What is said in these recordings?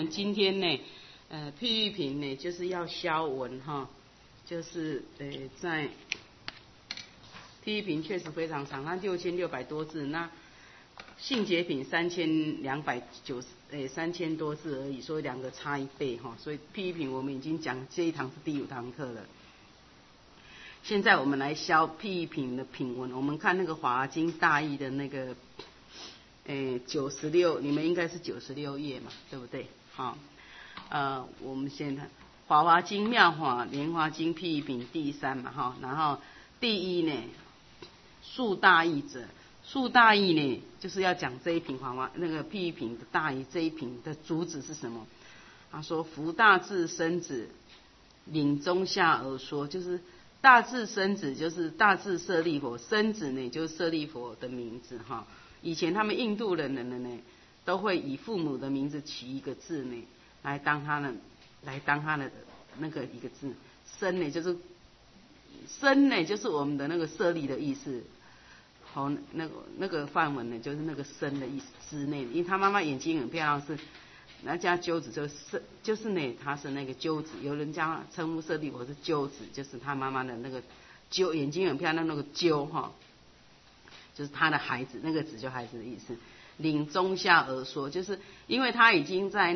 们今天呢，譬喻品呢，就是要消文哈，就是在譬喻品确实非常长，它6600多字，那性节品3290，3000多字而已，所以两个差1倍哈，所以譬喻品我们已经讲这一堂是第5堂课了。现在我们来消譬喻品的品文，我们看那个《华华经大义》的那个96，你们应该是96页嘛，对不对？好，我们先看《华华经妙法莲华经譬喻品》第3嘛哈，然后第1呢，述大义者，述大义呢就是要讲这一品那个譬喻品的大义，这一品的主旨是什么？他说：福大智生子，领中下而说，就是大智生子就是大智舍利佛，生子呢就是舍利佛的名字哈。以前他们印度人呢，都会以父母的名字起一个字呢，来当他的那个一个字。生呢就是我们的那个舍利的意思。好，那个梵文呢就是那个生的意思之内，因为他妈妈眼睛很漂亮，是那家鸠子就是呢，他是那个鸠子，有人家称呼舍利佛是鸠子，就是他妈妈的那个鸠，眼睛很漂亮那个鸠哈。就是他的孩子，那个子就孩子的意思。领中下而说，就是因为他已经在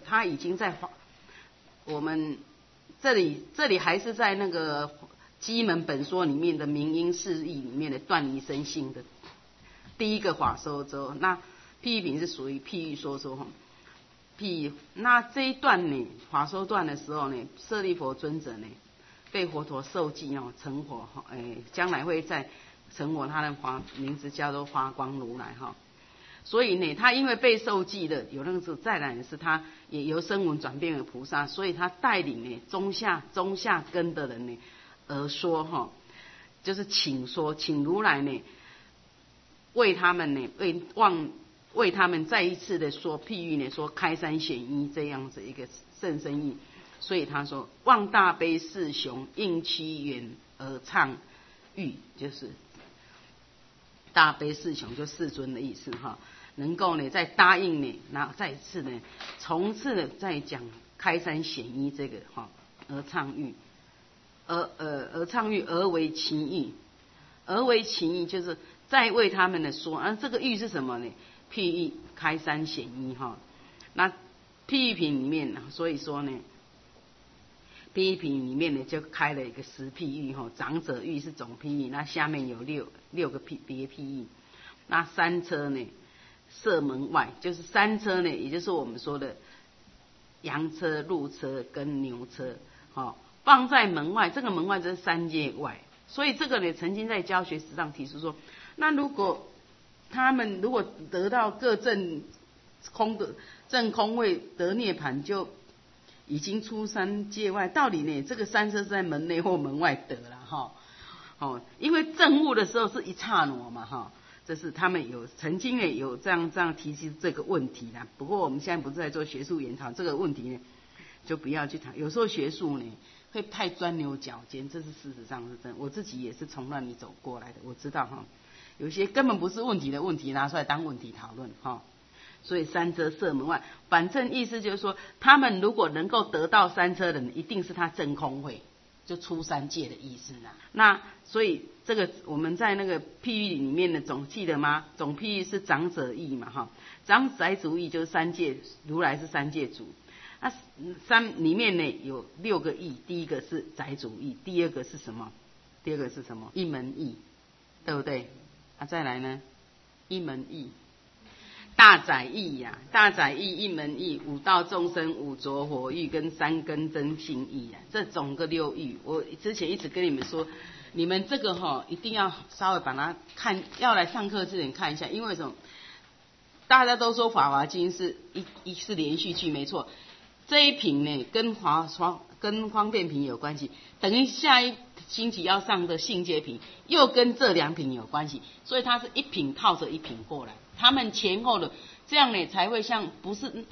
我们这里还是在那个基门本说里面的明因释义里面的断离生性的第一个法说周。那譬喻品是属于譬喻说哈。譬喻那这一段呢，法说段的时候呢，舍利佛尊者呢被佛陀受记成佛将来会在成佛，他的名字叫做华光如来哈。所以呢，他因为被受记的，有那个时候再来是他也由声闻转变为菩萨，所以他带领呢中下根的人呢而说哈，就是请如来呢为他们呢为他们再一次的说譬喻呢，说开山显一这样子一个甚深意。所以他说：望大悲四雄，应其缘而唱喻，就是大悲四雄就世尊的意思哈，能够呢再答应呢，然后再一次呢从次的再讲开山显一这个哈，而唱喻，而唱喻而为其喻，而为其喻就是再为他们的说这个喻是什么呢？譬喻开山显一哈。那譬喻品里面，所以说呢，譬喻品里面呢就开了一个10譬喻哈，长者喻是总譬喻，那下面有六个别譬喻。那三车呢设门外，就是三车呢，也就是我们说的羊车、鹿车跟牛车，放在门外，这个门外就是3界外。所以这个呢，曾经在教学史上提出说，那如果他们如果得到各正空位得涅盘，就已经出3界外，到底呢这个三车是在门内或门外得了哈？因为证悟的时候是一刹那嘛哈，这是他们曾经呢有这样提出这个问题啦。不过我们现在不是在做学术研讨，这个问题呢就不要去谈。有时候学术呢会太钻牛角尖，这是事实上是真的。我自己也是从那里走过来的，我知道哈，有些根本不是问题的问题拿出来当问题讨论哈。所以三车设门外，反正意思就是说，他们如果能够得到三车的人，一定是他真空会，就出3界的意思啦。那所以这个我们在那个譬喻里面的总记得吗？总譬喻是长者义嘛哈，长宅主义就是3界，如来是3界主。那里面呢有6个义，第一个是宅主义，第二个是什么？一门义，对不对？再来呢，一门义。大载义呀，大载义一门义，五道众生五浊火欲跟3根真性义呀，这总个6义。我之前一直跟你们说，你们这个一定要稍微把它看，要来上课之前看一下，因为什么？大家都说《法华经》是是连续剧，没错。这一品呢跟方便品有关系，等于下一星期要上的性阶品又跟这2品有关系，所以它是一品套着一品过来。他们前后的这样呢，才会像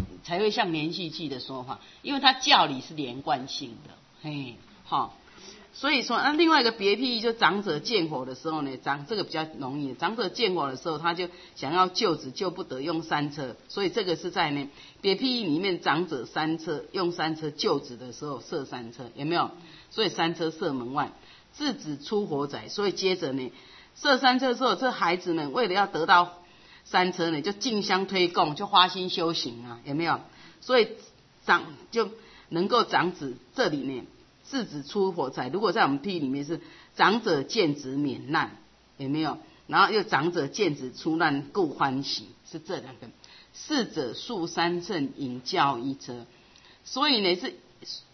连续剧的说法，因为它教理是连贯性的，嘿，好。 所以说，另外一个别譬喻就长者见火的时候呢，这个比较容易。长者见火的时候，他就想要救子，救不得，用三车。所以这个是在呢别譬喻里面，长者三车用三车救子的时候设三车，有没有？所以三车射门外，自子出火宅。所以接着呢，射三车之后，这孩子们为了要得到三车呢，就竞相推供，就花心修行啊，有没有？所以就能够长子这里呢。自子出火宅，如果在我们譬喻里面是长者见子免难，有没有？然后又长者见子出难故欢喜，是这两个。逝者述三乘引教一车，所以呢是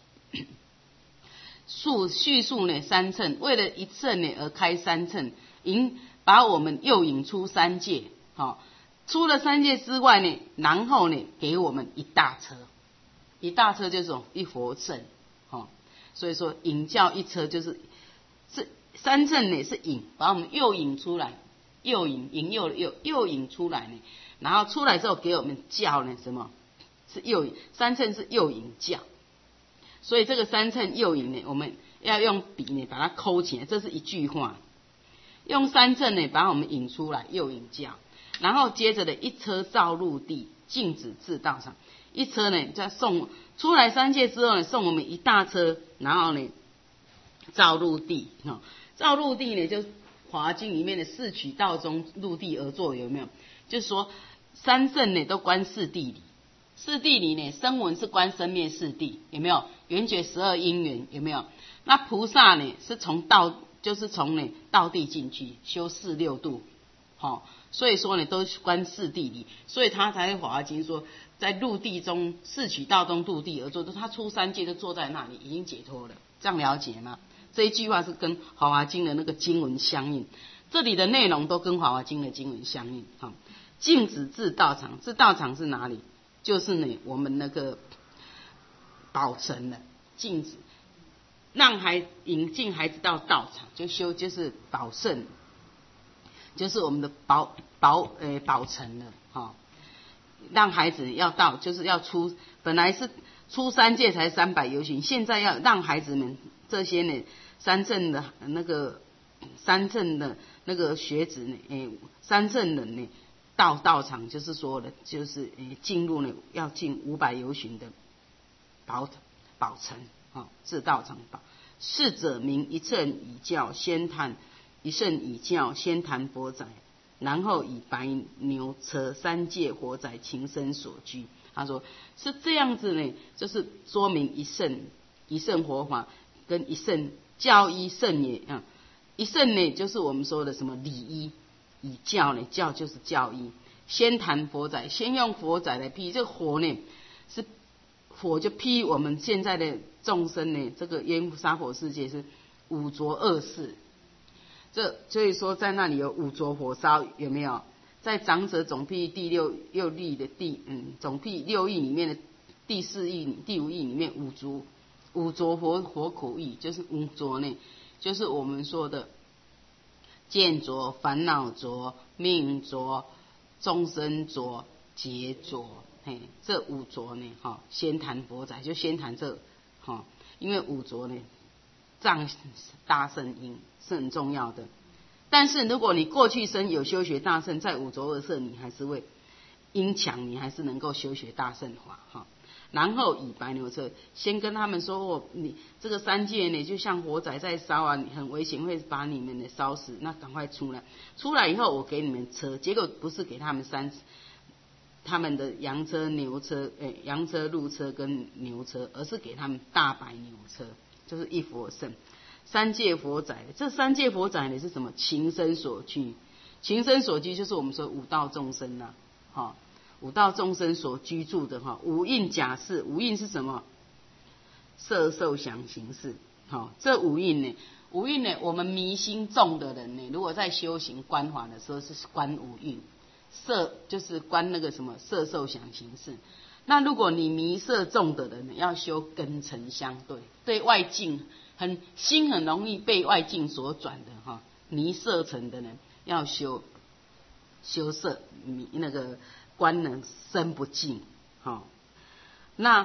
叙述呢三乘，为了一乘呢而开三乘，把我们诱引出三界，出了三界之外呢，然后呢给我们一大车，一大车就是一佛乘。所以说引教一车就是三乘呢是引，把我们诱引出来，诱引出来呢，然后出来之后给我们教呢什么？是诱引，三乘是诱引教，所以这个三乘诱引呢，我们要用笔呢把它抠起来，这是一句话。用三乘呢把我们引出来，诱引教，然后接着的一车照入地，禁止至道场。一车呢再送出来三界之后呢，送我们一大车，然后呢照入地，照入地呢就华经里面的四取道中入地而坐，有没有？就是说三圣呢都观四谛里，四谛里呢声闻是观生灭四谛，有没有？缘觉12因缘，有没有？那菩萨呢是从就是从呢道地进去修四六度，所以说呢都观四谛里，所以他才会华经说在入地中四取道中入地而坐，他出三界就坐在那里，已经解脱了，这样了解吗？这一句话是跟华华经的那个经文相应，这里的内容都跟华华经的经文相应。禁止至道场，至道场是哪里？就是呢我们那个宝城的禁止，让引进孩子到道场，就是宝圣，就是我们的宝城了，让孩子要到，就是要出，本来是出三界才300游行，现在要让孩子们这些呢三乘的那个学子呢，三乘人呢到道场，就是说的，就是进入呢要进500游行的宝城，至道场宝。逝者名一乘以教先谈，一乘以教先谈佛宅，然后以白牛车三界火宅情身所居。他说是这样子呢，就是说明一乘活法跟一乘教依乘也啊。一乘呢就是我们说的什么礼依，以教呢教就是教依。先谈佛宅，先用佛宅来譬，这个火呢是火就譬我们现在的众生呢，这个烟沙火世界是五浊恶世，所以说在那里有五浊火烧，有没有？在长者总譬第六义的总譬6义里面的第4义、第5义里面五浊火苦义，就是五浊呢，就是我们说的见浊、烦恼浊、命浊、众生浊、劫浊。这五浊呢，先谈佛宅，就先谈这，因为五浊呢，藏大圣因是很重要的。但是如果你过去生有修学大圣，在五浊恶世，你还是会因强，你还是能够修学大圣法，然后以白牛车，先跟他们说，你这个三界呢，就像火仔在烧啊，很危险，会把你们的烧死，那赶快出来。出来以后，我给你们车，结果不是给他们他们的羊车、牛车，羊车、鹿车跟牛车，而是给他们大白牛车，就是一佛乘。三界佛宅，这三界佛宅呢是什么？情身所居，情身所居就是我们说五道众生呐，五道众生所居住的五蕴假事，五蕴是什么？色受想行识，这五蕴呢，我们迷心重的人呢，如果在修行观法的时候是观五蕴。色就是观那个什么色受想行识，那如果你迷色重的人呢，要修根尘相对，对外境心很容易被外境所转的迷色尘的人要修色，那个观呢身不净，那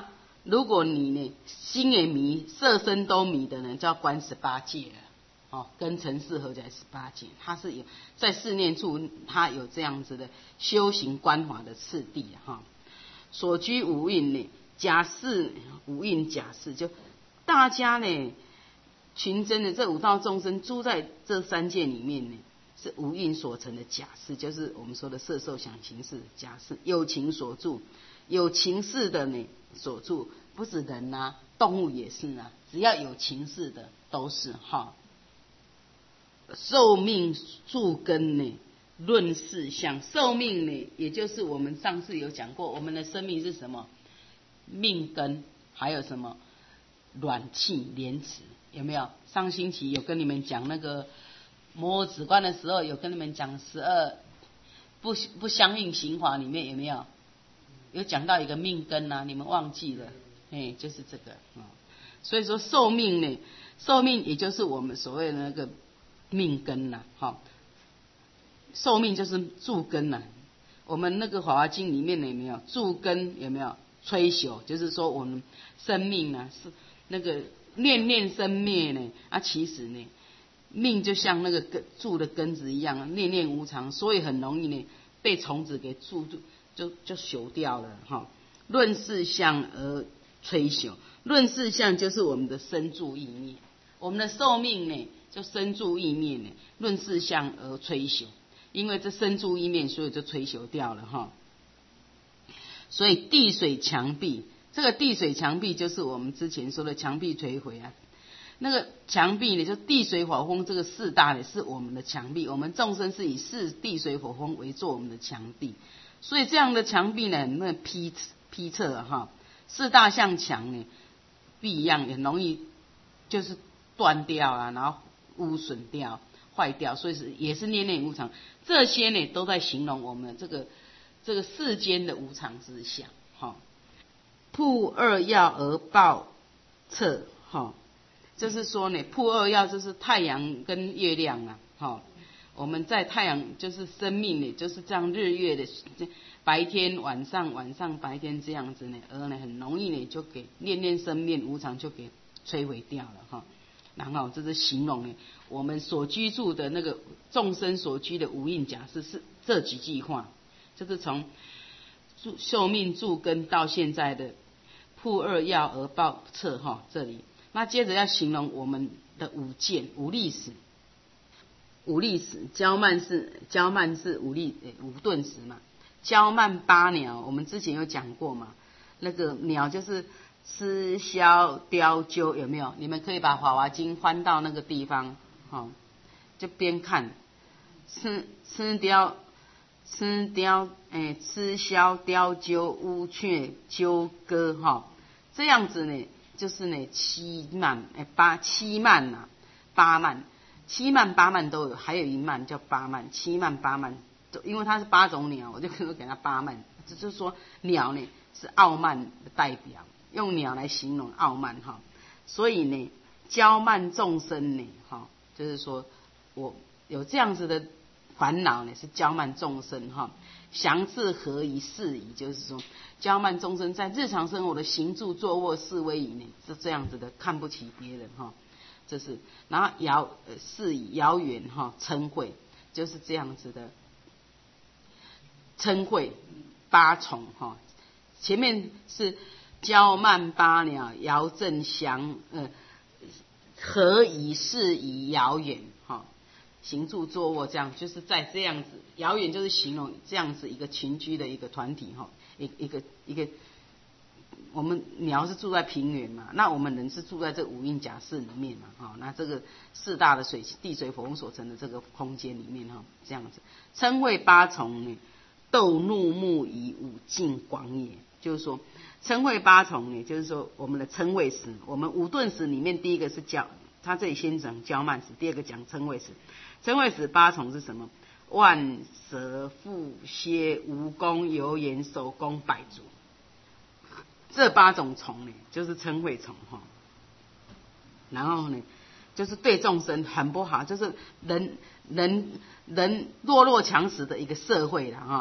如果你呢心也迷，色身都迷的人，就要观18界了。哦，跟尘世合起来18界，它是有在四念处，它有这样子的修行观法的次第哈。所居五蕴呢，假释五蕴假释，就大家呢群真的这五道众生住在这3界里面呢，是五蕴所成的假释，就是我们说的色受想行识假释，有情所住，有情识的呢所住，不止人啊，动物也是啊，只要有情识的都是哈。寿命住根呢，论事相。寿命呢，也就是我们上次有讲过，我们的生命是什么？命根，还有什么？卵气莲池，有没有？上星期有跟你们讲那个摩诃止观的时候，有跟你们讲12不相应刑法里面有没有？有讲到一个命根啊，你们忘记了？就是这个所以说寿命呢，寿命也就是我们所谓的那个命根呐，寿命就是住根呐。我们那个《法华经》里面有没有住根？有没有摧朽？就是说我们生命呢是那个念念生灭呢其实呢命就像那个住的根子一样，念念无常，所以很容易呢被虫子给住就朽掉了哈。论事相而摧朽，论事相就是我们的生住意灭，我们的寿命呢就生住意灭呢，论事相而摧朽，因为这生住意灭，所以就摧朽掉了哈。所以地水墙壁，这个地水墙壁就是我们之前说的墙壁摧毁啊。那个墙壁呢，就地水火风这个4大呢是我们的墙壁，我们众生是以地水火风为做我们的墙壁，所以这样的墙壁呢，很批测哈，4大像墙呢，壁一样很容易就是断掉啊，然后污损掉、坏掉，所以也是念念无常。这些呢，都在形容我们这个世间的无常之相。曝2曜而报彻，就是说呢，曝2曜就是太阳跟月亮啊，我们在太阳就是生命呢，就是这样日月的白天晚上白天这样子呢，而呢很容易呢就给念念生灭无常就给摧毁掉了哈。然后这是形容呢我们所居住的那个众生所居的五蕴假释，是这几句话，就是从寿命住根到现在的曝2曜而报彻这里。那接着要形容我们的五见五历史，骄慢是五顿时嘛，骄慢8鸟，我们之前有讲过嘛，那个鸟就是鸱枭雕鸠，有没有？你们可以把《法华经》翻到那个地方，就边看鸱枭雕鸠乌鹊鸠歌这样子呢，就是呢7慢8慢，7慢8慢都有，还有一慢叫8慢，7慢8慢，因为它是8种鸟，我就给它8慢。这就是说鸟呢是傲慢的代表，用鸟来形容傲慢所以呢骄慢众生呢就是说我有这样子的烦恼呢，是骄慢众生详自何以事宜，就是说骄慢众生在日常生活的行住坐卧事威仪呢，是这样子的，看不起别人这是。然后事宜遥远嗔恚，就是这样子的嗔恚8重前面是骄慢8鸟，遥正祥何以事宜遥远行住坐卧，这样就是在这样子遥远，就是形容这样子一个群居的一个团体一个我们鸟是住在平原嘛，那我们人是住在这五蕴假释里面嘛那这个4大的地水火风所成的这个空间里面这样子。嗔恚8重呢，斗怒目以五境广也，就是说嗔恚8重呢，就是说我们的嗔恚识，我们五顿识里面第一个是他这里先讲骄慢识，第二个讲嗔恚识。嗔恚识8重是什么？万舌腹蝎蜈蚣油盐手工百足，这8种虫呢，就是嗔恚虫然后呢，就是对众生很不好，就是人弱肉强食的一个社会啦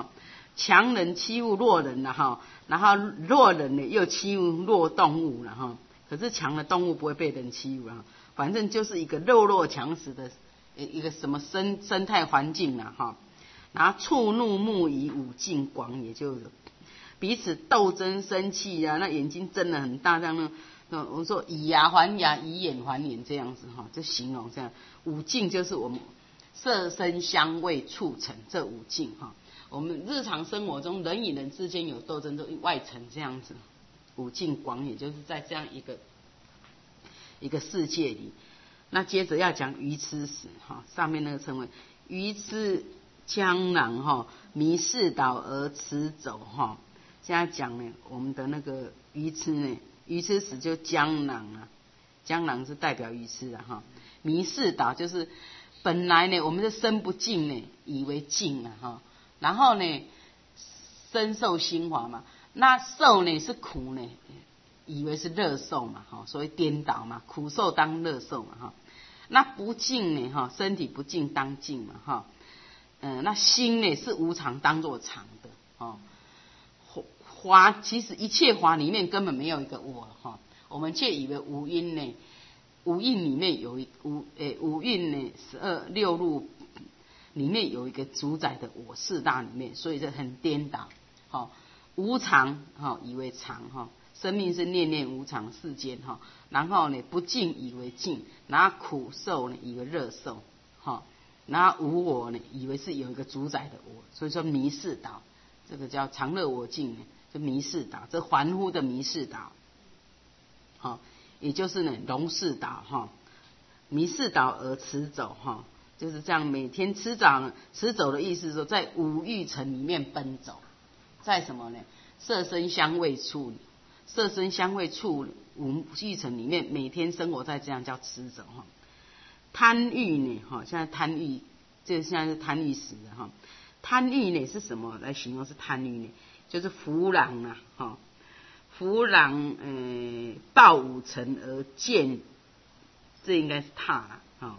强人欺负弱人了哈，然后弱人呢又欺负弱动物了哈。可是强的动物不会被人欺负啊，反正就是一个弱强食的一个什么生态环境了哈。然后触怒目以武尽广，也就是彼此斗争生气啊，那眼睛睁得很大，这样呢，我说以牙还牙，以眼还眼这样子哈，就形容这样。五境就是我们色声香味触尘这五境哈。我们日常生活中人与人之间有斗争，都外层这样子。五境广，也就是在这样一个世界里。那接着要讲愚痴时哈，上面那个称为愚痴江郎哈，迷世道而驰走哈。现在讲呢，我们的那个愚痴呢，愚痴时就江郎啊，江郎是代表愚痴啊哈。迷世道就是本来呢，我们是身不净呢，以为净啊哈，然后呢，身受心华嘛，那受呢是苦呢，以为是乐受嘛哈，所以颠倒嘛，苦受当乐受嘛哈。那不净呢哈，身体不净当净嘛哈。那心呢是无常当作常的哦。华其实一切华里面根本没有一个我哈，我们却以为五蕴呢，五蕴里面有五蕴呢12六路里面有一个主宰的我四大里面，所以这很颠倒。好，无常哈以为常哈，生命是念念无常世间哈，然后呢不净以为净，然后苦受呢以为乐受哈。然后无我呢，以为是有一个主宰的我，所以说迷世道，这个叫常乐我净呢，就迷世道，这凡夫的迷世道，好，也就是呢容世道哈，迷世道而驰走哈，就是这样每天驰走的意思是说，在五欲尘里面奔走，在什么呢？色声香味触，色声香味触五欲尘里面，每天生活在这样叫驰走哈。贪欲呢？哈，现在贪欲，这现在是贪欲时的哈。贪欲呢是什么来形容？是贪欲呢，就是弗郎啊，哈，弗郎抱五尘而见，这应该是踏了哈。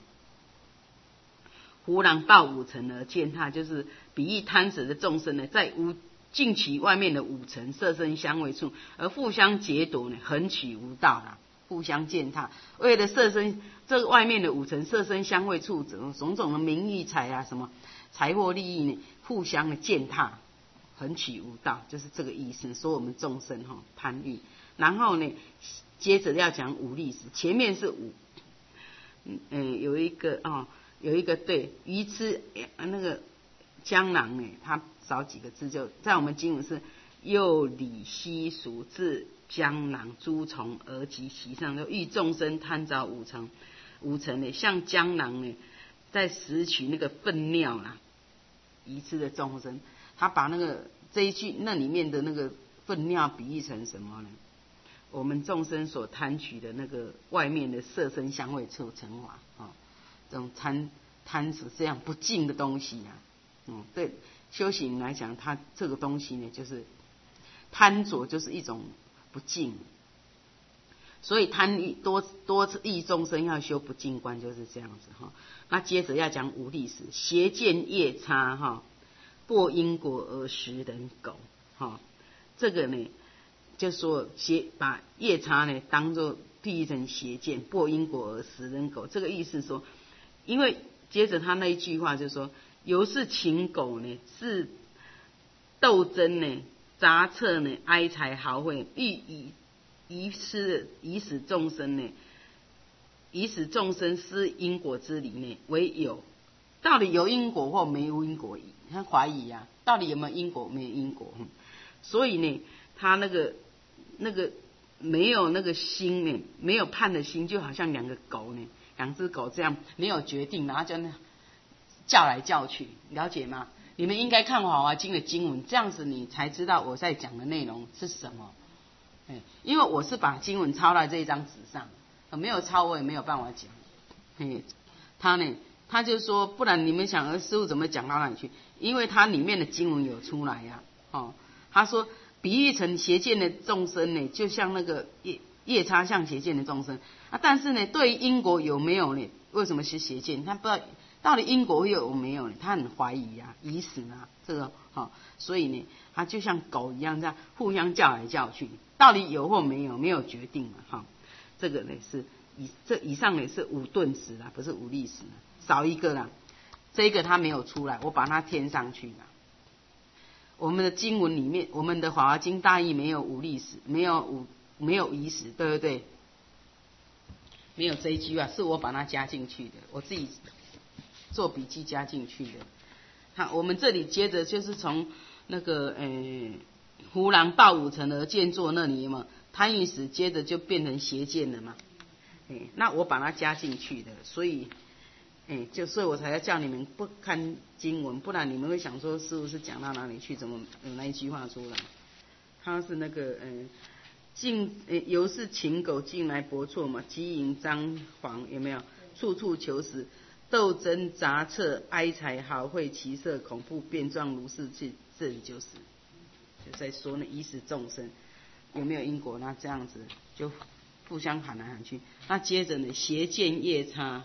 弗郎抱五尘而见踏，就是比喻贪食的众生呢，在尽取外面的五尘色声香味触，而互相劫夺呢，横取无道啦。互相践踏，为了色身这个外面的五尘色身香味触种种的名誉财啊，什么财货利益呢，互相的践踏，横取无道，就是这个意思。说我们众生哈贪欲，然后呢，接着要讲五力时，前面是五，有一个对愚痴那个江郎呢，他少几个字就在我们经文是又理稀俗自江郎诸虫而及其上，就欲众生贪着五尘呢，像江郎呢，在拾取那个粪尿啦，愚痴的众生，他把那个这一句那里面的那个粪尿比喻成什么呢？我们众生所贪取的那个外面的色声香味触尘法啊，这种贪食这样不净的东西啊，对修行来讲，它这个东西呢，就是贪着，就是一种不净，所以贪欲多欲众生要修不净观，就是这样子哈。那接着要讲五力时，邪见夜叉哈，破因果而食人狗哈。这个呢，就说把夜叉呢当作譬喻成邪见，破因果而食人狗。这个意思说，因为接着他那一句话就说，由是情狗呢，是斗争呢。杂策呢，哀财豪会，欲以使众生呢，以使众生失因果之理呢，为有。到底有因果或没有因果？他怀疑啊，到底有没有因果？没有因果。所以呢，他那个没有那个心呢，没有判的心，就好像两只狗这样没有决定，然后就那叫来叫去，了解吗？你们应该看《华华经》的经文，这样子你才知道我在讲的内容是什么。因为我是把经文抄在这一张纸上，没有抄我也没有办法讲。他就说，不然你们想，师父怎么讲到哪里去？因为它里面的经文有出来呀。他说比喻成邪见的众生呢，就像那个夜叉像邪见的众生啊。但是呢，对于因果有没有呢？为什么是邪见？他不知道到底因果有没有呢？他很怀疑啊，疑死啊，这个所以呢，他就像狗一样这样互相叫来叫去，到底有或没有，没有决定嘛这个呢是以上呢是五顿时啦，不是五力时，少一个啦，这个他没有出来，我把它添上去啦。我们的经文里面，我们的《法华经》大义没有五力时，没有疑时，对不对？没有这一句啊，是我把它加进去的，我自己做笔记加进去的。好，我们这里接着就是从那个胡狼抱五层而见作那里嘛，贪欲时接着就变成邪见了嘛。那我把它加进去的，所以所以我才要叫你们不看经文，不然你们会想说师父是讲到哪里去，怎么有那一句话出来？他是那个由是禽狗进来搏错嘛，饥淫张狂有没有？处处求死，斗争杂策，哀财豪会，其色恐怖变状如是去，这里就在说那依时众生有没有因果？那这样子就互相喊来喊去。那接着呢，邪见夜叉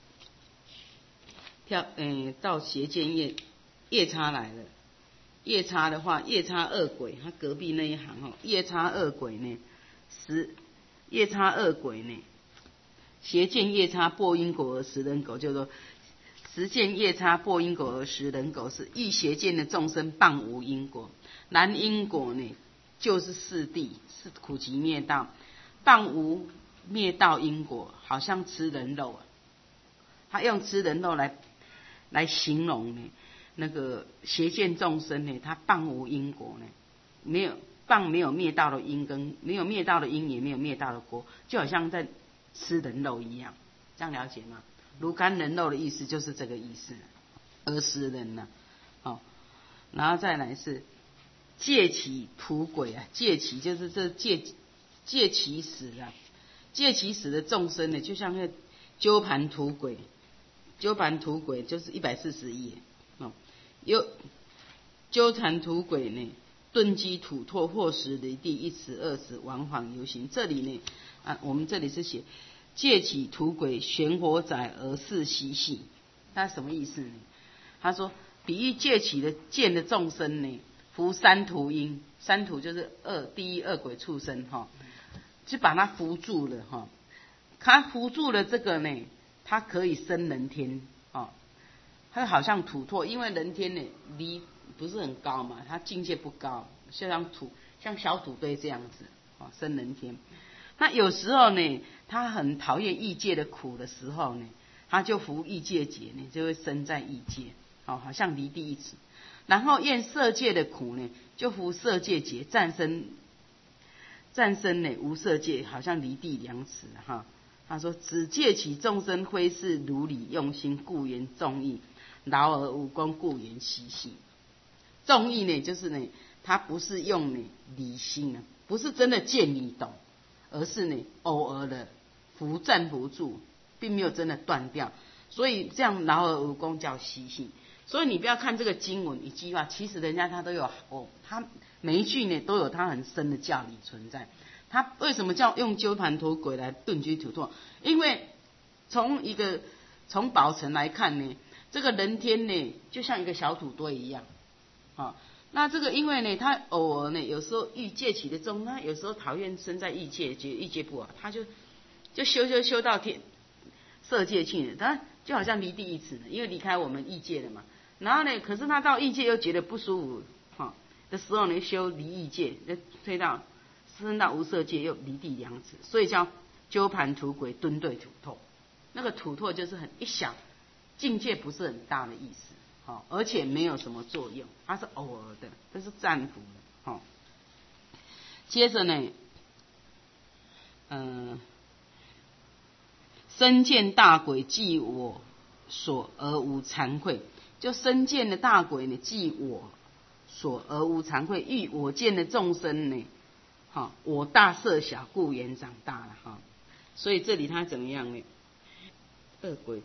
到邪见夜叉来了。夜叉的话，夜叉恶鬼，他隔壁那一行夜叉恶鬼呢，夜叉恶鬼呢，邪见夜叉堕因果而食人狗，就是说实见夜叉堕因果而食人狗，是欲邪见的众生谤无因果，然因果呢就是四谛，是苦集灭道，谤无灭道因果，好像吃人肉啊，他用吃人肉来形容呢。那个邪见众生呢，他谤无因果呢，没有灭道的因，跟没有灭道的因，也没有灭道的果，就好像在吃人肉一样，这样了解吗？如甘人肉的意思就是这个意思，而食人呢，然后再来是戒其土鬼啊，戒其就是这戒其死啊，戒其死的众生呢，就像那鸠盘土鬼，鸠盘土鬼就是140页。鸠盘土鬼呢，遁迹土拓，或时离地，一时二时，往返游行。这里呢，我们这里是写借起土鬼，旋火载而四嬉戏。他什么意思呢？他说，比喻借起的见的众生呢，服三途因，三途就是第一恶鬼畜生就把他扶住了他扶住了这个呢，他可以升人天它好像土拓，因为人天呢离不是很高嘛，它境界不高，像小土堆这样子升人天。那有时候呢，他很讨厌异界的苦的时候呢，他就服异界劫呢，就会生在异界，好像离地一尺。然后厌色界的苦呢，就服色界劫，战胜呢无色界，好像离地2尺他说：只借其众生挥饰如理用心，故言众义。劳而无功，故言嬉戏。众义呢，就是呢，他不是用呢理心啊，不是真的见你懂，而是呢偶尔的站不住，并没有真的断掉，所以这样劳而无功叫嬉戏。所以你不要看这个经文一句话，其实人家他都有他每一句呢都有他很深的教理存在。他为什么叫用鸠盘土鬼来遁居土拓？因为从宝城来看呢。这个人天呢，就像一个小土堆一样，那这个因为呢，他偶尔呢，有时候欲界起的众，他有时候讨厌生在异界，觉得异界不好，他就修到色界去了，他就好像离地一尺呢，因为离开我们异界了嘛。然后呢，可是他到异界又觉得不舒服，的时候呢，修离异界，升到无色界又离地2尺，所以叫鸠盘土鬼蹲对土拓。那个土拓就是很一小。境界不是很大的意思，而且没有什么作用，它是偶尔的，这是暂伏的，接着呢，身见大鬼即我所而无惭愧，就身见的大鬼呢，即我所而无惭愧，欲我见的众生呢，我大色小，故言长大了所以这里他怎么样呢？恶鬼，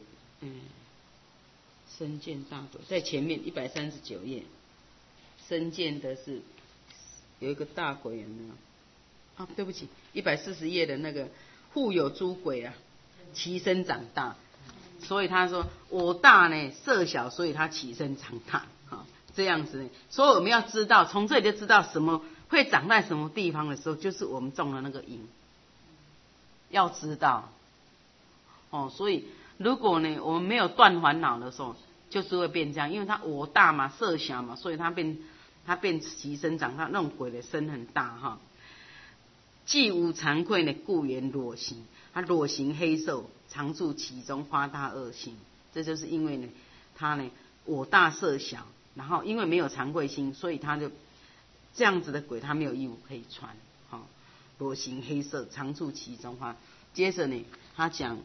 身见大鬼在前面139页，身见的是有一个大鬼有没有？对不起，140页的那个护有诸鬼啊，其身长大， 所以他说我大呢色小，所以他起身长大，这样子呢。所以我们要知道，从这里就知道什么会长在什么地方的时候，就是我们种的那个因。要知道，所以如果呢我们没有断烦恼的时候，就是会变这样，因为他我大嘛，色小嘛，所以他变起身长大，那种鬼的身很大既无惭愧呢，故言裸形。他裸形黑瘦，常住其中，发大恶心。这就是因为呢，他呢我大色小，然后因为没有惭愧心，所以他就这样子的鬼，他没有衣服可以穿。裸形黑色，常住其中。接着呢，他讲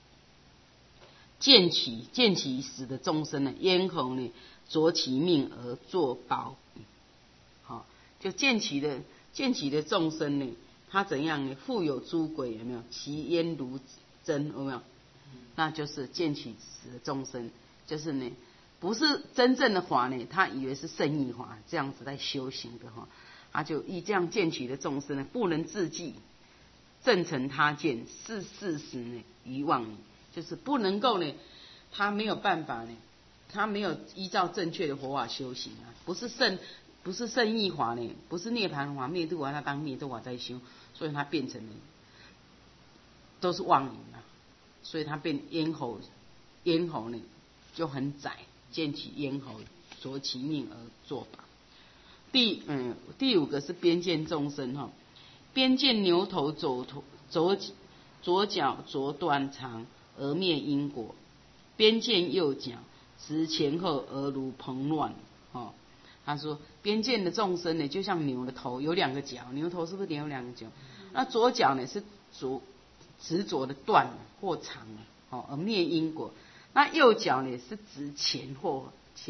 见其死的众生呢，咽喉呢着其命而作宝。就见其的众生呢，他怎样呢？复有诸鬼，有没有？其咽如针，有没有？那就是见其死的众生，就是呢，不是真正的法呢，他以为是圣意法，这样子在修行的他就以这样见取的众生呢，不能自济，正成他见，是事实呢，遗忘你，就是不能够呢，他没有办法呢，他没有依照正确的佛法修行不是圣意法呢，不是涅槃法、灭度法，他当灭度法在修，所以他变成了都是妄语所以他变咽喉呢就很窄，见其咽喉，着其命而作法。第五个是边见众生边见牛头左脚着断肠而灭因果，边见右脚直前后而如蓬乱他说边见的众生呢，就像牛的头有两个角，牛头是不是有两个角？那左脚呢是执着的断或长而灭因果，那右脚呢是指前后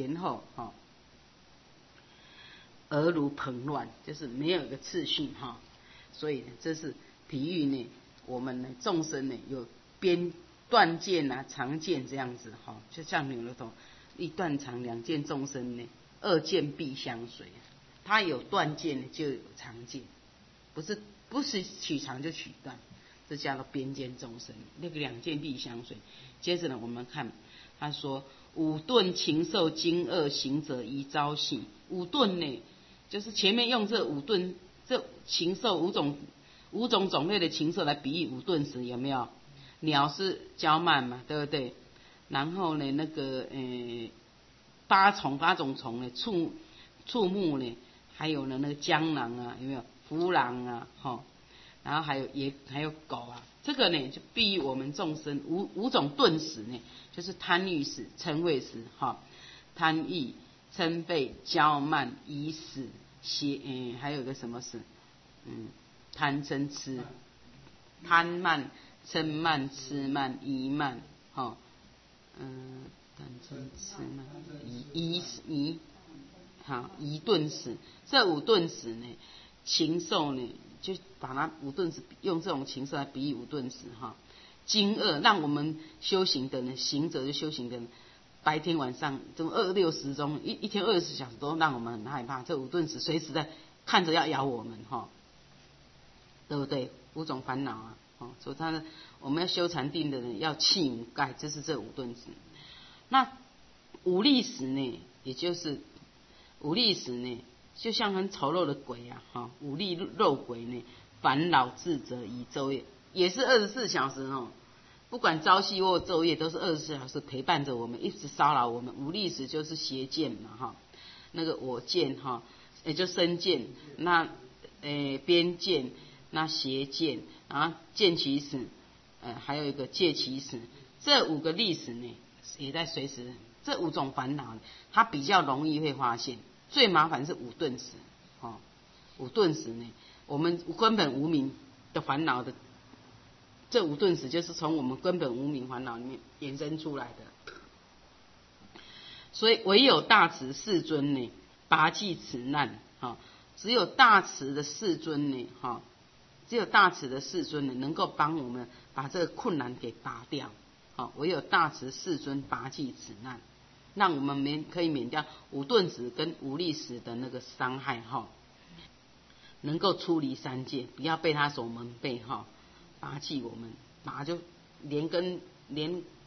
而如蓬乱，就是没有一个次序所以这是比喻呢，我们呢众生呢有边断见长见这样子就像牛的头一断长，两见众生呢二见必相随，他有断见呢就有长见，不是取长就取断，这叫做边见众生，那个两见必相随。接着呢，我们看他说五钝禽兽惊恶行者宜招系。五钝呢，就是前面用这五钝这禽兽五种种类的禽兽来比喻五钝时，有没有？鸟是骄慢嘛，对不对？然后呢，那个八种虫呢，畜牧呢，还有呢那个江狼有没有？弗狼然后还有狗这个呢就比喻我们众生五种钝死呢，就是贪欲死、嗔恚死贪欲、嗔恚、骄慢、疑死、还有一个什么死？贪嗔痴、贪慢、嗔慢、痴慢、疑慢贪嗔痴慢疑钝死。这五钝死呢，禽兽呢就把它五钝死用这种禽兽来比喻五钝死惊恶，让我们修行的人，行者就修行的人，白天晚上这26时钟一天24小时都让我们很害怕，这五钝死随时在看着要咬我们对不对？五种烦恼所以我们要修禅定的人要弃五盖，这是这五钝死。那五力死呢，也就是五力死呢，就像很丑陋的鬼五力肉鬼呢，烦恼自责以昼夜，也是24小时不管朝夕或昼夜都是24小时陪伴着我们，一直骚扰我们。五力死就是邪见嘛那个我见也就身见，那边见，那邪见，然后见其死，还有一个戒其死，这五个力死呢，也在随时。这五种烦恼，它比较容易会发现，最麻烦是五钝死五钝死呢，我们根本无明的烦恼的，这五钝死就是从我们根本无明烦恼里面衍生出来的。所以唯有大慈世尊呢，拔济此难只有大慈的世尊呢只有大慈的世尊呢，能够帮我们把这个困难给拔掉唯有大慈世尊拔济此难，让我们可以免掉五钝死跟五力死的那个伤害能够出离三界，不要被他所蒙蔽拔济我们，拔就连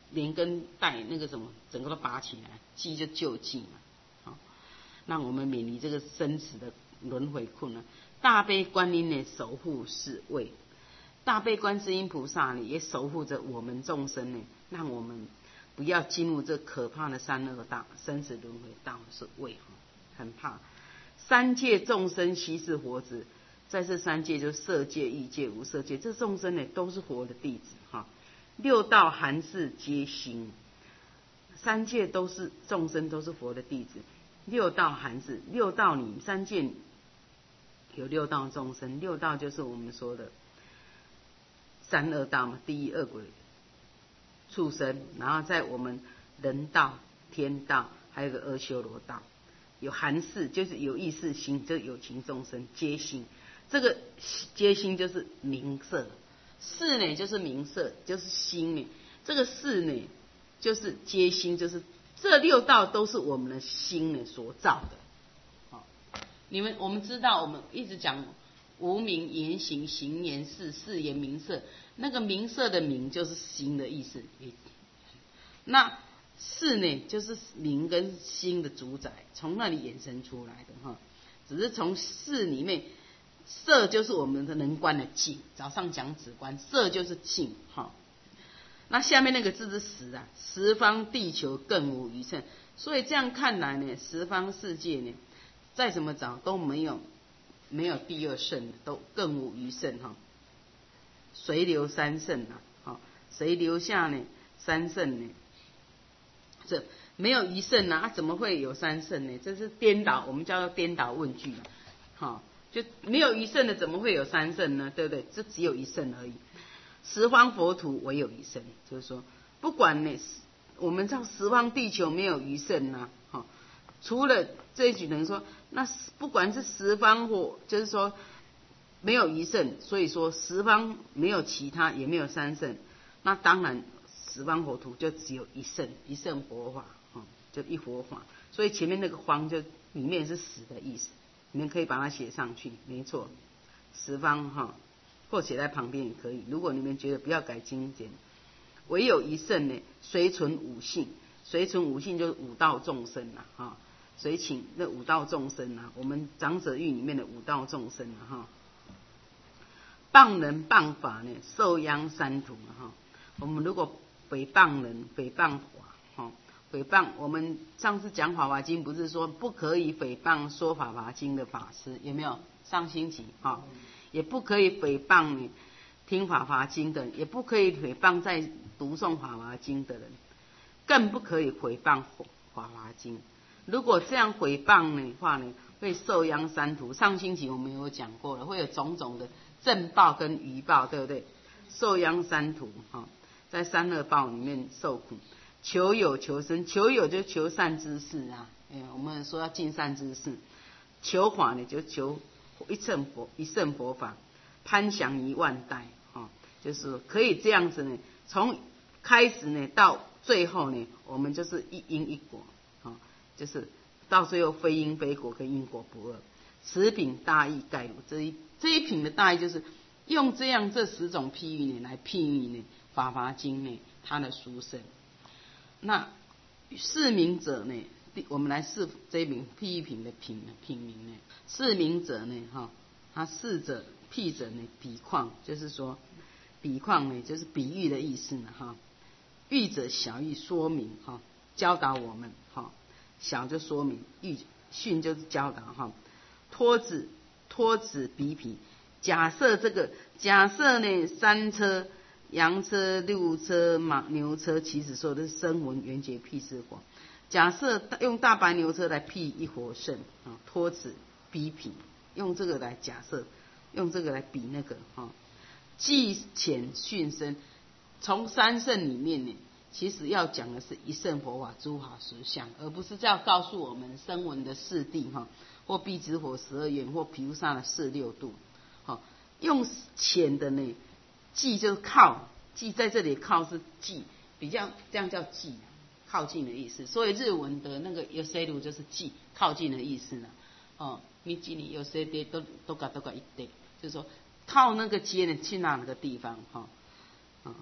连根带那个什么，整个都拔起来，济就救济嘛，好，让我们免离这个生死的轮回困难。大悲观音呢，守护是为大悲观世音菩萨呢，也守护着我们众生呢，让我们不要进入这可怕的三恶道、生死轮回道是为很怕。三界众生悉是佛子，在这三界就是色界、欲界、无色界，这众生呢都是佛的弟子哈。六道含识皆心，三界都是众生，都是佛的弟子。六道含识，六道里三界有六道众生，六道就是我们说的三恶道嘛，地狱、恶鬼、畜生，然后在我们人道、天道，还有个阿修罗道。有含识就是有意识心，就是有情众生皆心。这个皆心就是名色，识呢就是名色，就是心呢。这个识呢就是皆心，就是这六道都是我们的心呢所造的。好，我们知道，我们一直讲无名言行，行言识，识言名色。那个名色的名就是心的意思。那识呢，就是名跟心的主宰，从那里衍生出来的哈。只是从识里面，色就是我们的能观的境。早上讲止观，色就是境哈。那下面那个字是十啊，十方地球更无余剩。所以这样看来呢，十方世界呢，再怎么找都没有第二圣的，都更无余剩哈。谁留三圣啊？好，谁留下呢？三圣呢？这没有一圣啊，怎么会有三圣呢？这是颠倒，我们叫做颠倒问句，好，就没有一圣的，怎么会有三圣呢？对不对？这只有一圣而已。十方佛土唯有一圣，就是说，不管呢，我们叫十方地球没有余圣啊，好，除了这一句能说，那不管是十方或就是说没有一圣，所以说十方没有其他，也没有三圣，那当然。十方佛土就只有一圣，一圣佛法，就一佛法。所以前面那个方就里面是十的意思，你们可以把它写上去，没错。十方哈，或写在旁边也可以。如果你们觉得不要改经典，唯有一圣呢，随存五性，随存五性就是五道众生啦，哈。随请那五道众生啊，我们长者语里面的五道众生啊，哈。谤人谤法呢，受殃三途哈。我们如果诽谤人、诽谤法，诽谤我们上次讲《法华经》，不是说不可以诽谤说《法华经》的法师，有没有？上星期也不可以诽谤你听《法华经》的人，也不可以诽谤在读诵《法华经》的人，更不可以诽谤《法华经》。如果这样诽谤的话呢，会受殃三途。上星期我们有讲过了，会有种种的正报跟余报，对不对？受殃三途在三恶报里面受苦，求有求生，求有就求善知识啊，我们说要尽善知识，求法呢就求一乘佛法，攀降1万代，就是可以这样子呢，从开始呢到最后呢，我们就是一因一果，就是到最后非因非果跟因果不二，此品大义盖如。这一品的大义就是用这10种譬喻呢来譬喻呢。法华经呢，它的殊胜。那释名者呢，我们来释这一名譬喻品的品名呢。释名者呢，他释者譬者呢，比况，就是说比况呢，就是比喻的意思呢，喻者小喻说明，教导我们，小就说明，训就是教导，托子比匹。假设呢3车。羊车、鹿车、牛车，其实说的是声闻缘觉辟支佛。假设用大白牛车来辟一佛圣托子比匹，用这个来假设，用这个来比那个记浅训深。从三圣里面呢，其实要讲的是一圣佛法诸法实相，而不是要告诉我们声闻的四谛或辟支佛12愿或毗卢舍的46度。用浅的呢。记就是靠，记在这里靠是记，比较这样叫记，靠近的意思。所以日文的那个有些路就是记，靠近的意思呢。你记你有些地都一地，就是说靠那个街呢去哪个地方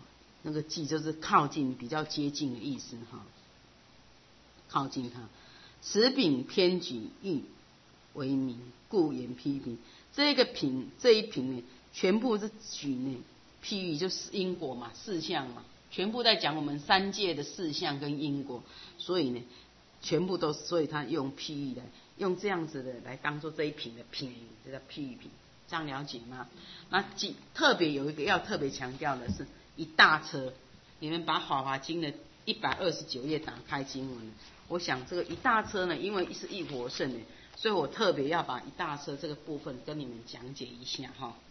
那个近就是靠近，比较接近的意思哈，靠近它。此品偏举喻为名，故言譬喻。这一品呢，全部是举呢譬喻，就是因果嘛，事项嘛，全部在讲我们三界的事项跟因果，所以呢，全部都，所以他用譬喻来，用这样子的来当做这一品的品名，这叫譬喻品，这样了解吗？那特别有一个要特别强调的是一大车，你们把《法华经》的129页打开经文，我想这个一大车呢，因为是一活圣的，所以我特别要把一大车这个部分跟你们讲解一下哈。